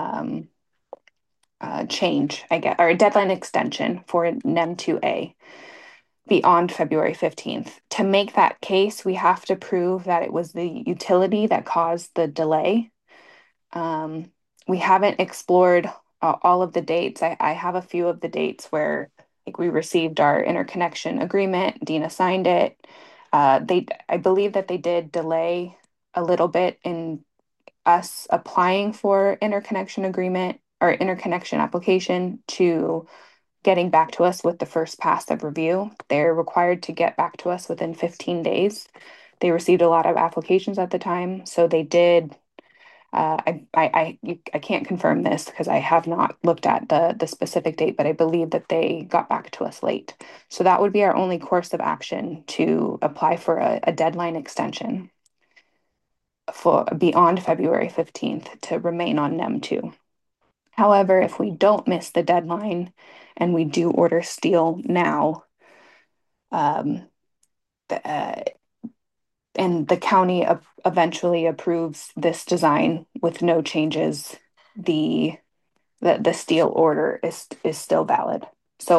change, I guess, or a deadline extension for NEM 2A beyond February 15th. To make that case, we have to prove that it was the utility that caused the delay. We haven't explored all of the dates. I have a few of the dates where like we received our interconnection agreement. Dina signed it. I believe that they did delay a little bit in us applying for interconnection agreement or interconnection application to getting back to us with the first pass of review. They're required to get back to us within 15 days. They received a lot of applications at the time, so they did. I can't confirm this because I have not looked at the specific date, but I believe that they got back to us late. So that would be our only course of action to apply for a deadline extension for beyond February 15th to remain on NEM 2. However, if we don't miss the deadline and we do order steel now, um, and the county eventually approves this design with no changes, the steel order is still valid. So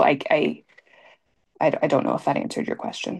I don't know if that answered your question.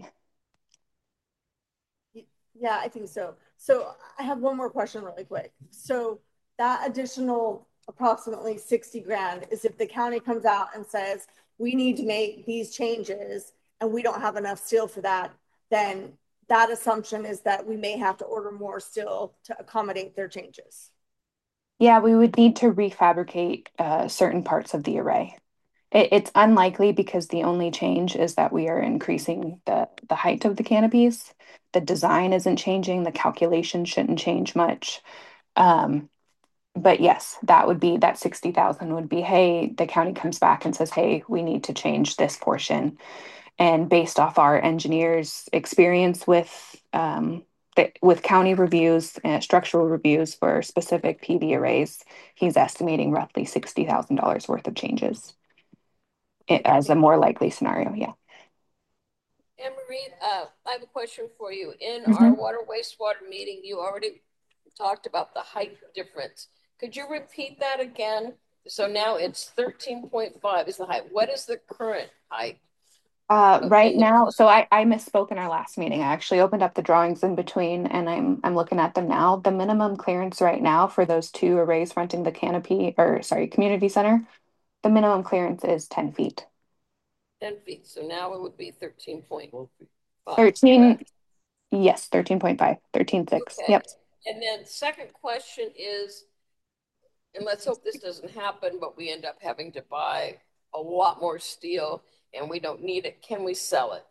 Yeah, I think so. So I have one more question really quick. So that additional approximately 60 grand is if the county comes out and says, we need to make these changes and we don't have enough steel for that, then that assumption is that we may have to order more steel to accommodate their changes. Yeah, we would need to refabricate certain parts of the array. It's unlikely because the only change is that we are increasing the height of the canopies. The design isn't changing, the calculation shouldn't change much. But yes, that 60,000 would be, hey, the county comes back and says, hey, we need to change this portion. And based off our engineers' experience with county reviews and structural reviews for specific PV arrays, he's estimating roughly $60,000 worth of changes as a more likely scenario. Yeah. Anne Marie, I have a question for you. In our water wastewater meeting, you already talked about the height difference. Could you repeat that again? So now it's 13.5 is the height. What is the current height? Right Okay. now, so I misspoke in our last meeting. I actually opened up the drawings in between and I'm looking at them now. The minimum clearance right now for those two arrays fronting the canopy, or sorry, community center, the minimum clearance is 10 feet. 10 feet. So now it would be 13.5. 13, yes, 13.5, 13.6. Okay. Yep. And then second question is, and let's hope this doesn't happen, but we end up having to buy a lot more steel and we don't need it. Can we sell it?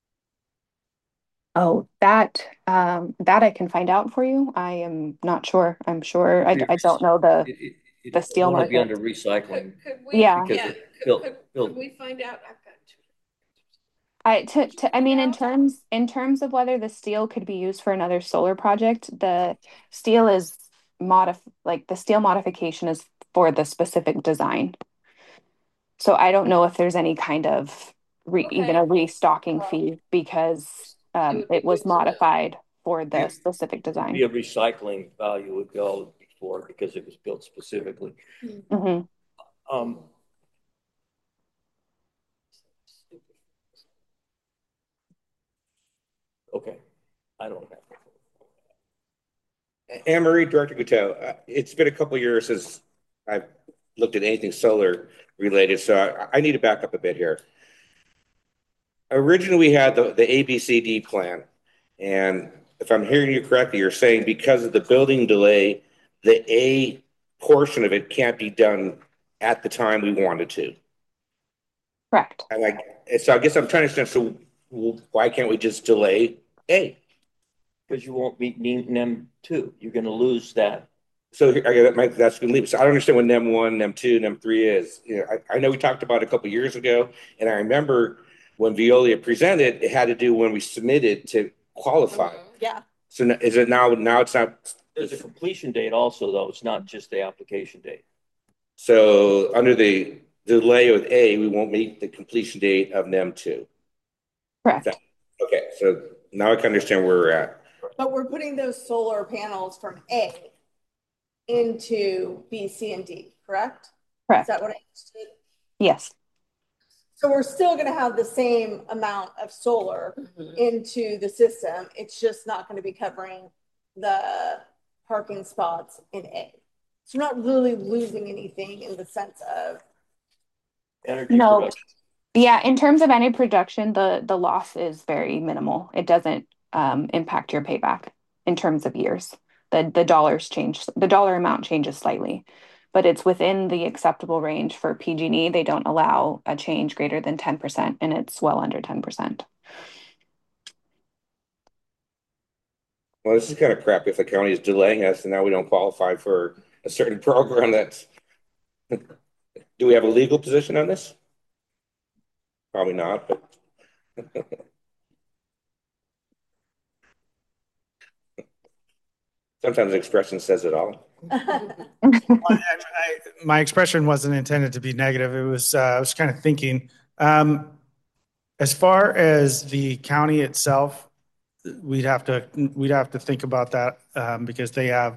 Oh, that I can find out for you. I am not sure. I'm sure. I don't know the steel want to be market. under recycling. Could we? Yeah. Because Yeah. it built- Could we find out? I've got two. I mean, in terms of whether the steel could be used for another solar project, the steel is like the steel modification is for the specific design. So I don't know if there's any kind of even a restocking fee because It would be it was good to know. modified for the Yeah. specific Be design. a recycling value would go before because it was built specifically. hmm Um, okay, I don't have. Anne Marie, Director Gutel, it's been a couple of years since I've looked at anything solar related, so I need to back up a bit here. Originally, we had the ABCD plan, and if I'm hearing you correctly, you're saying because of the building delay, the A portion of it can't be done at the time we wanted to. Correct. So I guess I'm trying to understand, so why can't we just delay A? Because you won't meet NEM 2. You're going to lose that. So that's going to leave. So I don't understand what NEM 1, NEM 2, NEM 3 is. I know we talked about it a couple of years ago, and I remember when Veolia presented, it had to do when we submitted to qualify. Yeah. So is it now it's not? There's a completion date also, though. It's not just the application date. So under the delay with A, we won't meet the completion date of NEM 2. Correct. Okay, so now I can understand where we're at. But we're putting those solar panels from A into B, C, and D, correct? Correct. Is that what I understood? Yes. So we're still going to have the same amount of solar into the system. It's just not going to be covering the parking spots in A. So we're not really losing anything in the sense of Energy No. production. Yeah, in terms of any production, the loss is very minimal. It doesn't impact your payback in terms of years. The dollars change, the dollar amount changes slightly, but it's within the acceptable range for PG&E. They don't allow a change greater than 10%, and it's well under 10%. Well, this is kind of crap if the county is delaying us and now we don't qualify for a certain program that's. Do we have a legal position on this? Probably not, but. Sometimes the expression says it all. My expression wasn't intended to be negative. It was I was kind of thinking, as far as the county itself, we'd have to think about that because they have,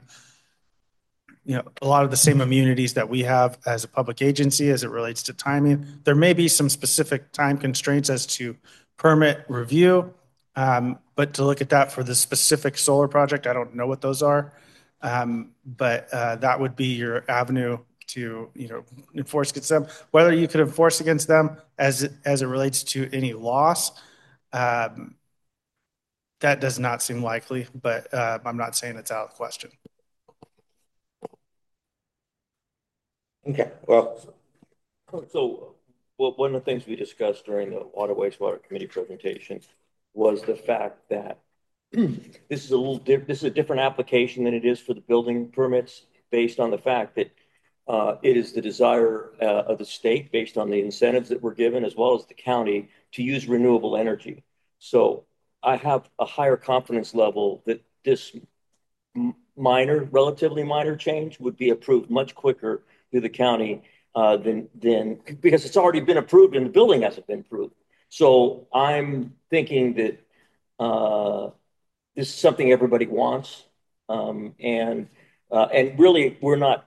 a lot of the same immunities that we have as a public agency as it relates to timing. There may be some specific time constraints as to permit review, but to look at that for the specific solar project, I don't know what those are. But that would be your avenue to, enforce against them. Whether you could enforce against them as it relates to any loss, that does not seem likely, but I'm not saying it's out of the question. Okay, well. So one of the things we discussed during the Water Wastewater Committee presentation was the fact that this is a different application than it is for the building permits based on the fact that it is the desire of the state based on the incentives that were given as well as the county to use renewable energy. So I have a higher confidence level that this relatively minor change would be approved much quicker through the county than because it's already been approved and the building hasn't been approved. So I'm thinking that this is something everybody wants, and really we're not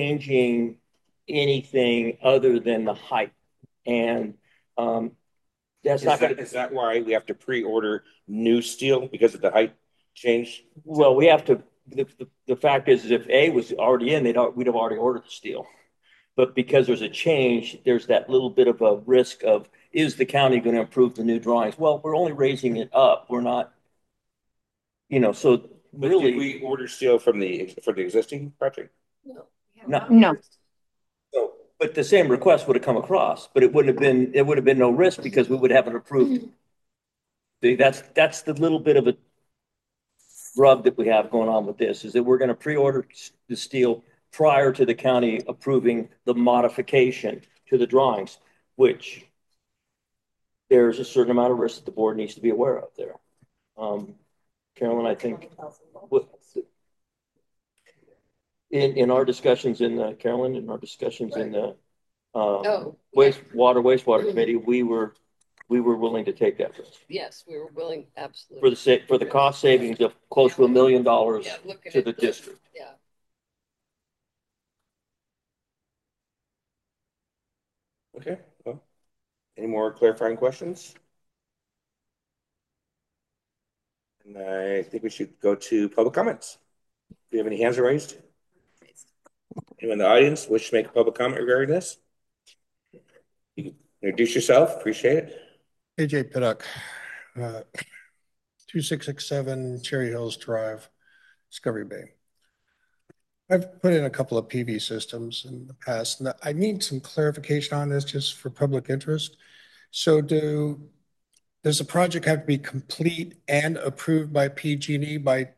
changing anything other than the height. And That's not gonna, Is that why we have to pre-order new steel because of the height change? well, we have to, the fact is if A was already in, we'd have already ordered the steel. But because there's a change, there's that little bit of a risk of, is the county going to approve the new drawings? Well, we're only raising it up. We're not, so But really. did we order steel for the existing project? No. So, But the same request would have come across, but it would have been no risk because we would have an approved. That's the little bit of a rub that we have going on with this, is that we're going to pre-order the steel prior to the county approving the modification to the drawings, which there's a certain amount of risk that the board needs to be aware of there. Carolyn, I think in our discussions in the wastewater committee, we were willing to take that risk. Yes, we were willing, For absolutely. the cost savings of close to $1 million Yeah, looking to at the district. Yeah. okay. Well, any more clarifying questions? And I think we should go to public comments. Do you have any hands raised? Anyone in the audience wish to make a public comment regarding this? You can introduce yourself. Appreciate it. AJ Pittock, 2667 Cherry Hills Drive, Discovery Bay. I've put in a couple of PV systems in the past, and I need some clarification on this just for public interest. So does the project have to be complete and approved by PG&E by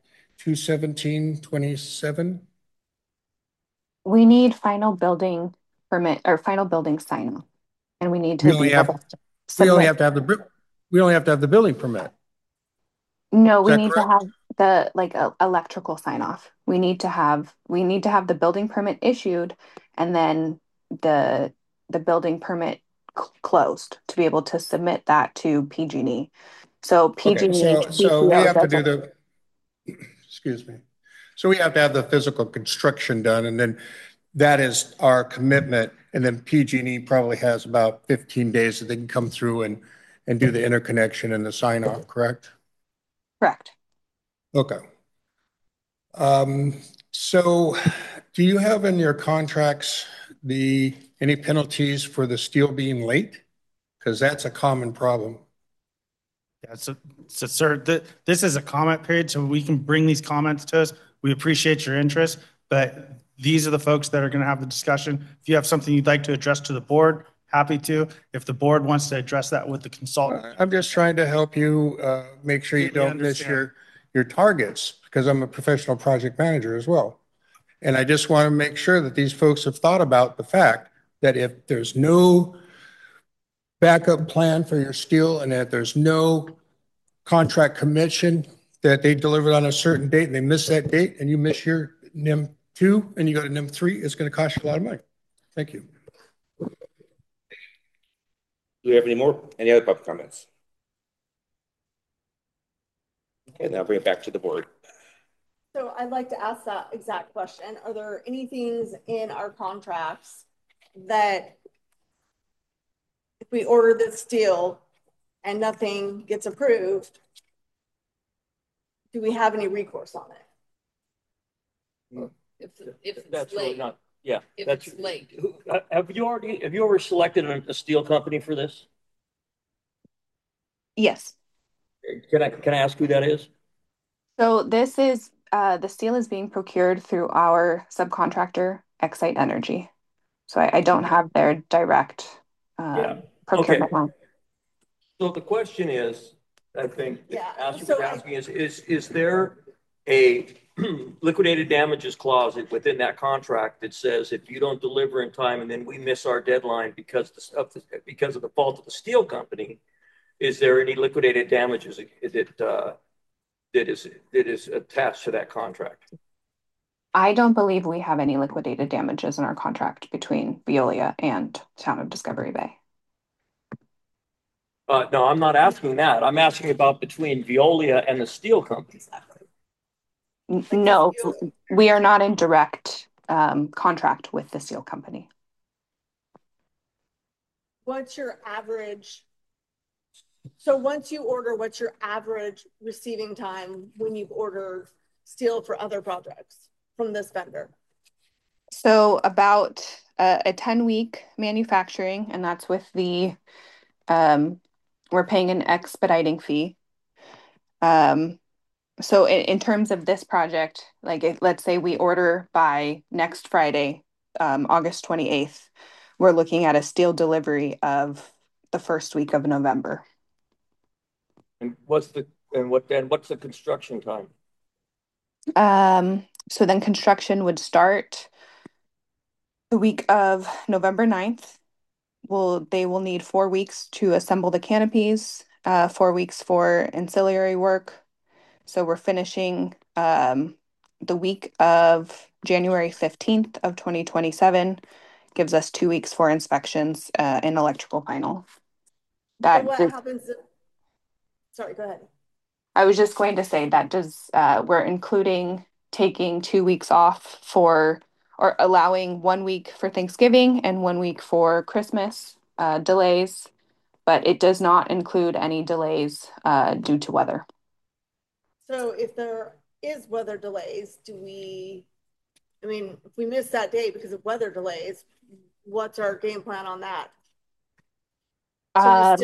2/17/27? We need final building permit or final building sign off. And we need to We only have to have the building permit. No, we that need to correct? have the electrical sign off. We need to have the building permit issued and then the building permit closed to be able to submit that to PG&E. So PG&E Okay, so we have to do doesn't- excuse me. So we have to have the physical construction done, and then that is our commitment. And then PG&E probably has about 15 days that they can come through and do the interconnection and the sign off, correct? Correct. Okay. So do you have in your contracts any penalties for the steel being late? Because that's a common problem. Yeah, so sir, this is a comment period, so we can bring these comments to us. We appreciate your interest, but these are the folks that are going to have the discussion. If you have something you'd like to address to the board, happy to. If the board wants to address that with the consultant. I'm just trying to help you make sure you don't miss your targets, because I'm a professional project manager as well. And I just want to make sure that these folks have thought about the fact that if there's no backup plan for your steel and that there's no contract commission that they delivered on a certain date and they miss that date and you miss your NIM 2 and you go to NIM 3, it's going to cost you a lot of money. Thank you. Do we have any other public comments? Okay, now bring it back to the board. So I'd like to ask that exact question. Are there any things in our contracts that if we order this steel and nothing gets approved, do we have any recourse on it? If it's That's really late. not, yeah. If that's it's late. Have you ever selected a steel company for this? Yes. Can I ask who that is? So this is the steel is being procured through our subcontractor, Excite Energy. So I don't have their direct procurement line. So the question is, I think, asking is there a liquidated damages clause within that contract that says if you don't deliver in time and then we miss our deadline because of the fault of the steel company, is there any liquidated damages that is attached to that contract? I don't believe we have any liquidated damages in our contract between Veolia and Town of Discovery Bay. No, I'm not asking that. I'm asking about between Veolia and the steel company. No, we are not in direct contract with the steel company. What's your average So once you order, what's your average receiving time when you've ordered steel for other projects from this vendor? So about a 10-week manufacturing, and that's with we're paying an expediting fee. So in terms of this project, like let's say we order by next Friday, August 28th, we're looking at a steel delivery of the first week of November. And what's the construction time? So then construction would start the week of November 9th. They will need 4 weeks to assemble the canopies, 4 weeks for ancillary work. So we're finishing the week of January 15th of 2027, gives us 2 weeks for inspections and electrical final. So what happens? Sorry, go ahead. I was just going to say that we're including taking 2 weeks off or allowing 1 week for Thanksgiving and 1 week for Christmas delays, but it does not include any delays due to weather. So if there is weather delays, if we miss that day because of weather delays, what's our game plan on that? So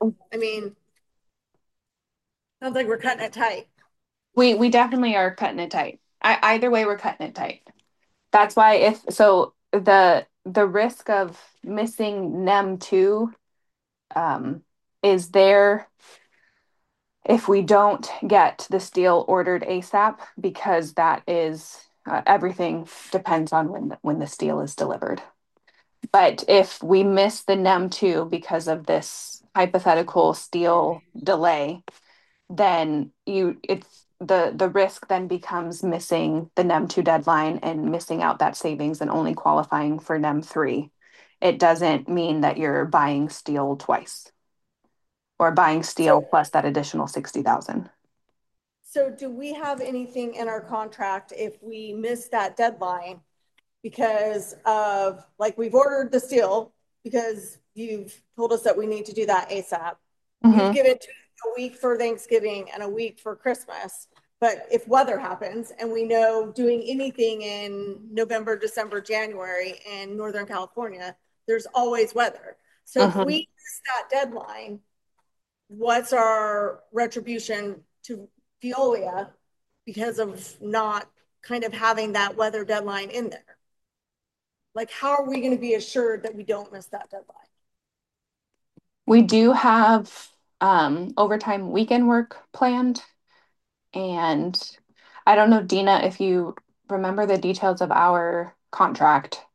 sounds like we're cutting it tight. We definitely are cutting it tight. Either way, we're cutting it tight. That's why the risk of missing NEM 2 is there if we don't get the steel ordered ASAP, because that is everything depends on when the steel is delivered. But if we miss the NEM 2 because of this hypothetical steel delay, then the risk then becomes missing the NEM 2 deadline and missing out that savings and only qualifying for NEM 3. It doesn't mean that you're buying steel twice or buying steel plus that additional 60,000. So do we have anything in our contract if we miss that deadline because of, like, we've ordered the steel because you've told us that we need to do that ASAP. You've given a week for Thanksgiving and a week for Christmas. But if weather happens and we know doing anything in November, December, January in Northern California, there's always weather. So if we miss that deadline, what's our retribution to Veolia because of not kind of having that weather deadline in there? Like, how are we going to be assured that we don't miss that deadline? We do have overtime weekend work planned. And I don't know, Dina, if you remember the details of our contract,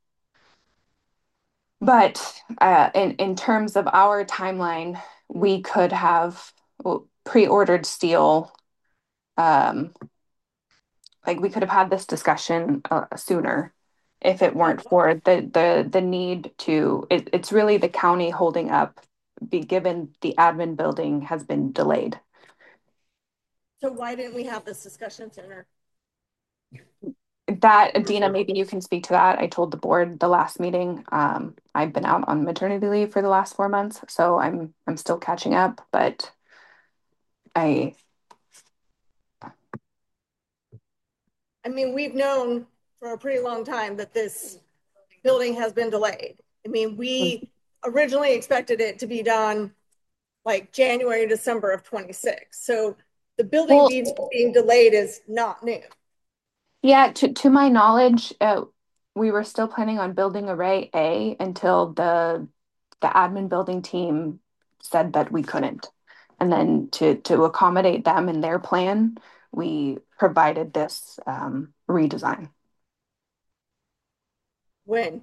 but in terms of our timeline, we could have pre-ordered steel. Like we could have had this discussion sooner if it weren't for the need to. It's really the county holding up, given the admin building has been delayed. So why didn't we have this discussion sooner? That, Dina, maybe you can speak to that. I told the board the last meeting. I've been out on maternity leave for the last 4 months, so I'm still catching up, but we've known for a pretty long time that this building has been delayed. We originally expected it to be done like January, December of 26. So the building being delayed is not new. Yeah, to my knowledge, we were still planning on building Array A until the admin building team said that we couldn't. And then to accommodate them in their plan, we provided this redesign. When?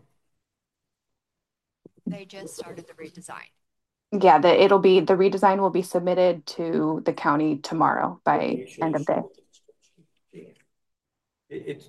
They just started the redesign. Yeah, the redesign will be submitted to the county tomorrow by end of day. It's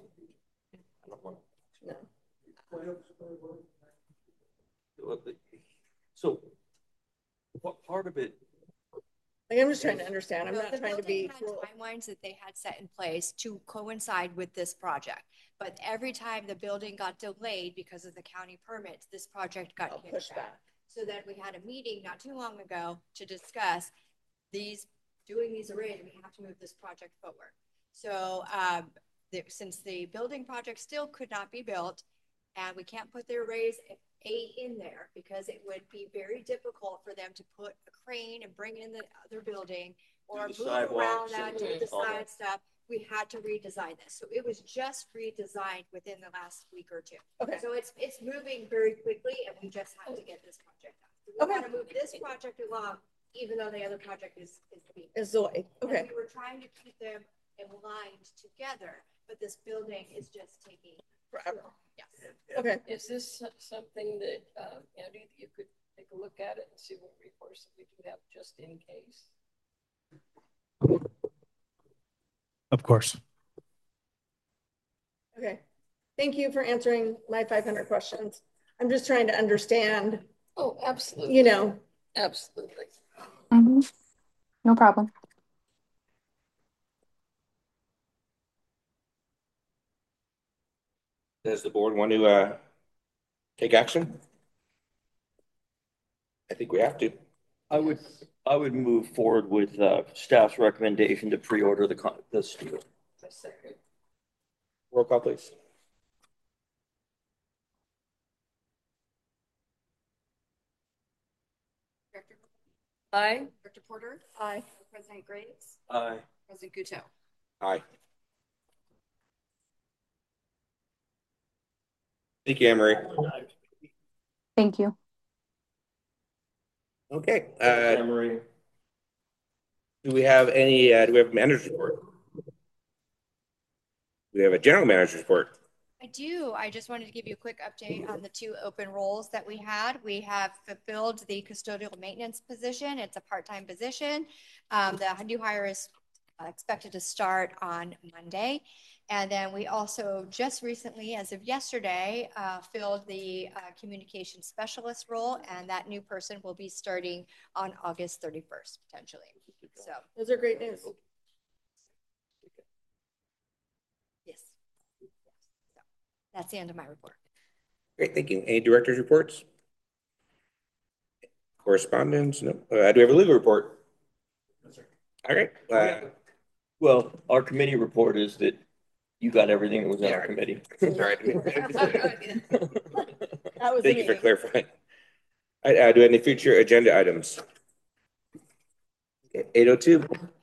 so what part of it? Like, I'm just trying to understand. I'm not trying to be timelines that they had set in place to coincide with this project. But every time the building got delayed because of the county permits, this project got pushed back. So then we had a meeting not too long ago to discuss doing these arrays, we have to move this project forward. So since the building project still could not be built, and we can't put the arrays A in there because it would be very difficult for them to put a crane and bring in the other building or move around that, do the side stuff. We had to redesign this. So it was just redesigned within the last week or two. Okay. So it's moving very quickly, and we just had to get this project done. So we want to move this project along, even though the other project is being. Is delayed. Okay. And we were trying to keep them aligned together, but this building is just taking forever. Yes. Okay. Is this something that, Andy, you could take a look at it and see what recourse we do have just in case? Of course. Okay. Thank you for answering my 500 questions. I'm just trying to understand. Oh, absolutely. You know. Absolutely. Mm-hmm. No problem. Does the board want to take action? I think we have to. I would move forward with staff's recommendation to pre-order the steel. A second. Roll call, please. Director, Aye. Director Porter, Aye. President Graves, Aye. President Guto. Aye. Thank you, Emery. Thank you. Okay. Emery. Do we have any, do we have a manager's report? We have a general manager's report. I do. I just wanted to give you a quick update on the 2 open roles that we had. We have fulfilled the custodial maintenance position. It's a part-time position. The new hire is expected to start on Monday. And then we also just recently, as of yesterday, filled the communication specialist role, and that new person will be starting on August 31st, potentially. So those are great news. Yes. So that's the end of my report. Great, thank you. Any director's reports? Correspondence? No. Do we have a legal report? No, sir. All right. Well, our committee report is that you got everything that was in our committee. All right. That was Thank you for clarifying. All right, do we have any future agenda items? Okay, 8:02.